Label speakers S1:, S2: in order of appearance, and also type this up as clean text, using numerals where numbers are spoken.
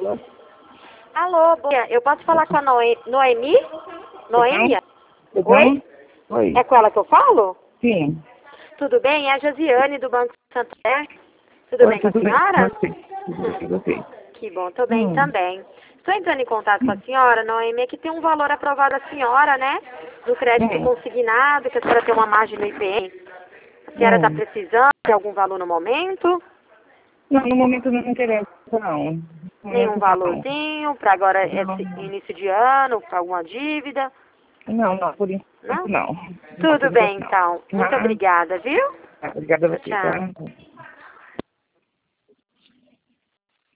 S1: Alô, bom dia. Eu posso falar com a Noemi? Noêmia?
S2: Então?
S1: Oi?
S2: Oi.
S1: É com ela que eu falo?
S2: Sim.
S1: Tudo bem? É a Josiane do Banco Santander. Tudo bem com a
S2: Tudo bem
S1: senhora?
S2: com você? Tudo bem com você?
S1: Que bom, tô bem também. Estou entrando em contato com a senhora, Noemi, que tem um valor aprovado a senhora, né? Do crédito consignado, que a senhora tem uma margem no IPM. A senhora está precisando de algum valor no momento?
S2: Não, no momento não me interessa, não. No
S1: Nenhum
S2: momento não.
S1: valorzinho para agora, esse início de ano, para alguma dívida?
S2: Não, por enquanto
S1: Não?
S2: não.
S1: Tudo
S2: Por
S1: bem,
S2: enquanto não.
S1: então. Muito obrigada, viu?
S2: Obrigada a você,
S1: Tchau.
S2: tá?